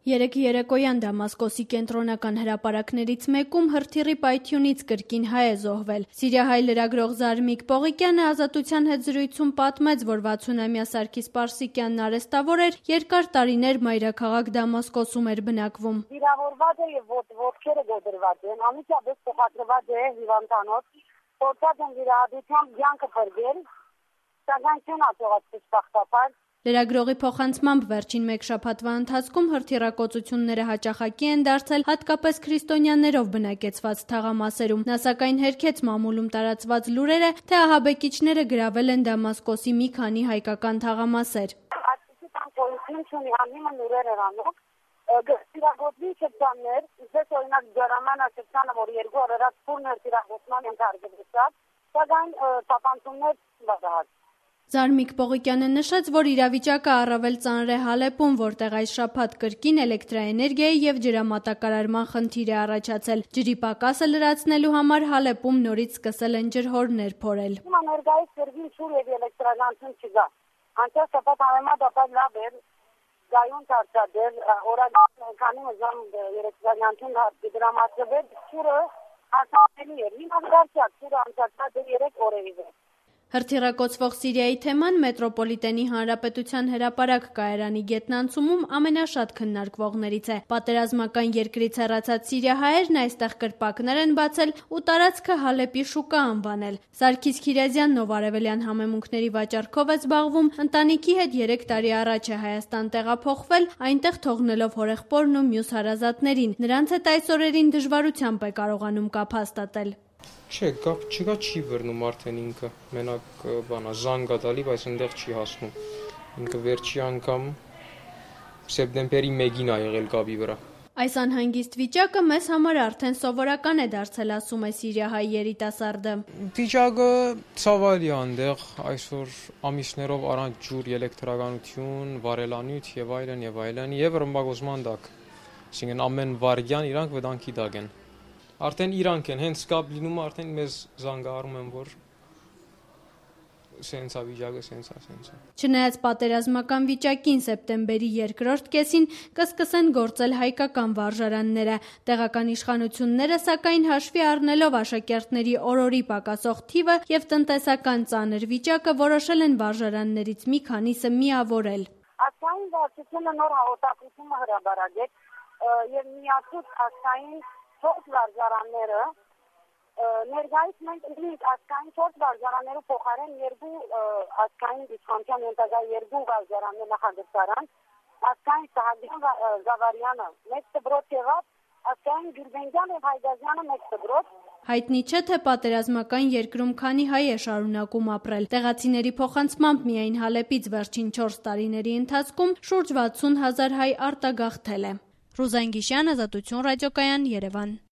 Երեկ երեկոյան Դամասկոսի կենտրոնական հրապարակներից մեկում հրթիռի պայթյունից կրկին հայ է զոհվել։ Սիրիահայ լրագրող Զարմիկ Պողիկյանը Ազատության հետ զրույցում պատմեց, որ 60-ամյա Սարգիս Պարսիկյանն արեստավոր էր, երկար տարիներ մայրաքաղաք Դամասկոսում էր բնակվում։ Վիրավորված է եւ ոտքերը գոդրված են, անմիջապես տեղադրված է հիվանդանոց, փորձած են վիրահատությամբ կյանքը փրկել, սակայն չեն աջակցել բախտաբար։ Լրագրողի փոխանցմամբ վերջին մեկ շաբաթվա ընթացքում հրթիռակոծությունները հաճախակի են դարձել, հատկապես քրիստոնյաներով բնակեցված թաղամասերում։ Նա սակայն հերքեց մամուլում տարածված լուրերը, թե ահաբեկիչները գրավել են Դամասկոսի մի քանի հայկական թաղամասեր։ Այսպիսի բան գոյություն չունի, անիմը լուրեր էր անում։ Հրթիռակոծի շրջաններ, ինչպես օրինակ Ջարամանա շրջանը, որ 2 օր առաջ փուրն հրթիռակոծման ենթարկվեցավ, սակայն թափանցումներ չկան։ Զարմիկ Պողիկյանը նշեց, որ իրավիճակը առավել ծանր է Հալեպում, որտեղ այս շաբաթ կրկին էլեկտրաէներգիայի եւ ջրամատակարարման խնդիր է առաջացել։ Ջրի պակասը լրացնելու համար Հալեպում նորից սկսել են ջրհորներ փորել։ Ներկայիս կրկին ջուր եւ էլեկտրականություն չկա։ Անցյալ շաբաթ համեմատաբար լավ էր, գայուն դարձել, օրական քանի ժամ էլեկտրականություն դրամատվել, ջուրը հասանելի էր։ Հիմա դարձյալ ջուրը անցած 3 օրերի վրա։ Հրթիռակոծվող Սիրիայի թեման մետրոպոլիտենի հանրապետության հրապարակ կայարանի գետնանցումում ամենաշատ քննարկվողներից է։ Պատերազմական երկրից հեռացած սիրիահայերն այստեղ կրպակներ են բացել ու տարածքը Հալեպի շուկա անվանել։ Սարգիս Քիրազյանն, ով արևելյան համեմունքների վաճառքով է զբաղվում, ընտանիքի հետ 3 տարի առաջ է Հայաստան տեղափոխվել, այնտեղ թողնելով հորեղբորն ու մյուս հարազատներին։ Նրանց հետ այս օրերին դժվարությամբ է կարողանում կապ հաստատել։ Չէ, կապ չկա, չի բռնում արդեն ինքը, մենակ զանգ է տալի, բայց այնտեղ չի հասնում։ Ինքը վերջի անգամ սեպտեմբերի 1-ին է եղել կապի վրա։ Այս անհանգիստ վիճակը մեզ համար արդեն սովորական է դարձել, ասում է սիրիահայ երիտասարդը։ Վիճակը ցավալի է այնտեղ, այսօր ամիսներով առանց ջուր, էլեկտրականություն, վարելանյութ եւ այլն եւ ռմբակոծման տակ։ Այսինքն ամեն վայրկյան իրանք վտանգի տակ են։ Արդեն իրանք են, հենց կապ լինում արդեն մեզ զանգահարում են, որ սենցա վիճակը, սենցա։ Չնայած պատերազմական վիճակին սեպտեմբերի երկրորդ կեսին կսկսեն գործել հայկական վարժարանները։ Տեղական իշխանությունները սակայն հաշվի առնելով աշակերտների օրորի պակասող թիվը եւ տնտեսական ծանր վիճակը որոշել են վարժարաններից մի քանիսը միավորել։ Ասային վարչությունը նոր հաղորդակցությունը հրաբարացրեց եւ միացուց ասային 4 վարժարանները ներկայիս մենք ունենք ասկային 4 վարժարաններու փոխարեն 2 ասկային դիսկոնտյան ենթակա 2 վարժարաններ նախագծարան ասկային Սահակյան Զավարյանը 1 դպրոց եղավ ասկային Գյուլբենկյանը եւ Հայդազյանը 1 դպրոց։ Հայտնի չէ, թե պատերազմական երկրում քանի հայ է շարունակում ապրել։ Տեղացիների փոխանցմամբ միայն Հալեպից վերջին 4 տարիների ընթացքում շուրջ 60,000 հայ արտագաղթել է։ Ռուզան Գիշյան, Ազատություն ռադիոկայան, Երևան։